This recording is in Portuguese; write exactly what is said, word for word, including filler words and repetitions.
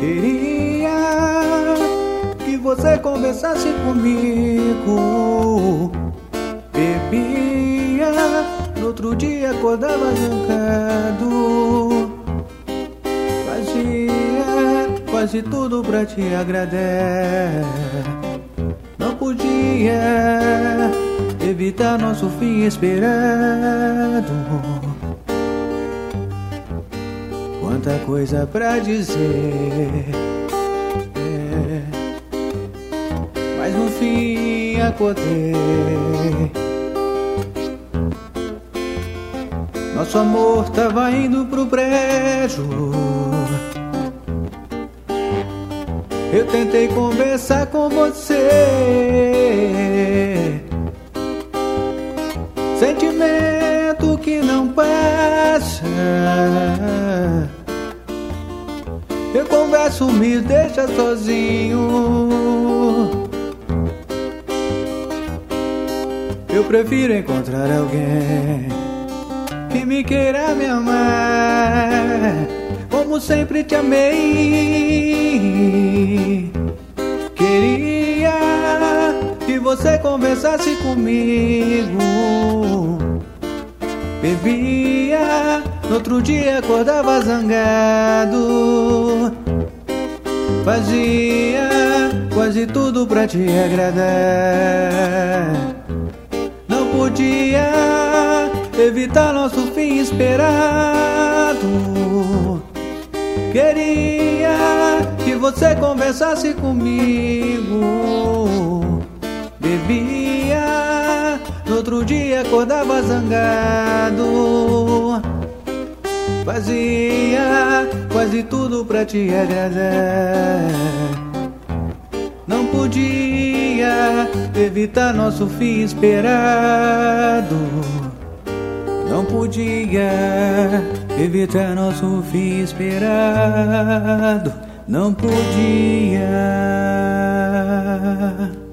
Queria que você conversasse comigo. Bebia, no outro dia acordava zangado. Fazia quase tudo pra te agradar. Não podia evitar nosso fim esperado. Quanta coisa pra dizer, é, mas no fim acordei. Nosso amor tava indo pro brejo. Eu tentei conversar com você, sentimento que não passa. Eu converso, me deixa sozinho. Eu prefiro encontrar alguém que me queira me amar, como sempre te amei. Queria que você conversasse comigo. Bebia, no outro dia acordava zangado. Fazia quase tudo pra te agradar. Não podia evitar nosso fim esperado. Queria que você conversasse comigo. Bebia, no outro dia acordava zangado. Fazia quase tudo pra te agradar. Não podia evitar nosso fim esperado. Não podia evitar nosso fim esperado. Não podia.